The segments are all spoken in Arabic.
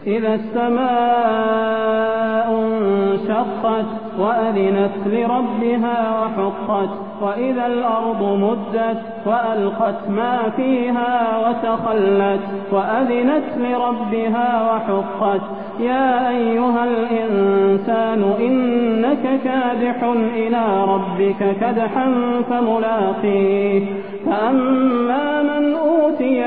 إذا السماء انشقت وأذنت لربها وحقت وإذا الأرض مدت وألقت ما فيها وتخلت وأذنت لربها وحقت يا أيها الإنسان إنك كادح إلى ربك كدحا فملاقيه فأما من أوتي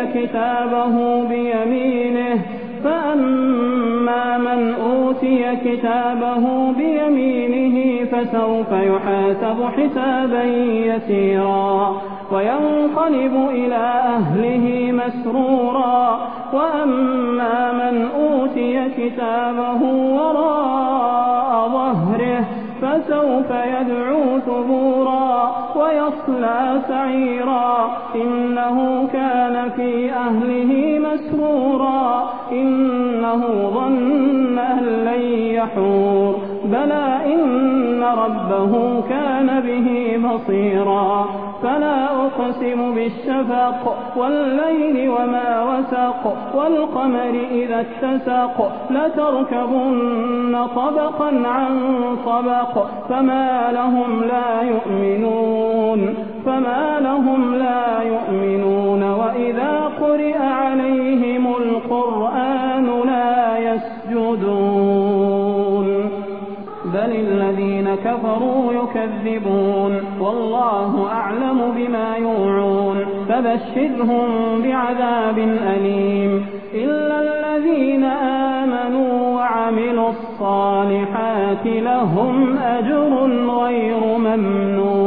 كتابه بيمينه فسوف يحاسب حسابا يسيرا وينقلب إلى أهله مسرورا وأما من أوتي كتابه وراء ظهره فسوف يدعو ثبورا ويصلى سعيرا إنه كان في أهله مسرورا إنه ظن أن لن يحور بلى إن ربه كان به بصيرا فلا أقسم بالشفق والليل وما وسق والقمر إذا اتسق لتركبن طبقا عن طبق فما لهم لا يؤمنون وإذا قرئ عليهم القرآن لا يسجدون بل الذين كفروا يكذبون والله أعلم بما يوعون فبشرهم بعذاب أليم إلا الذين آمنوا وعملوا الصالحات لهم أجر غير ممنون.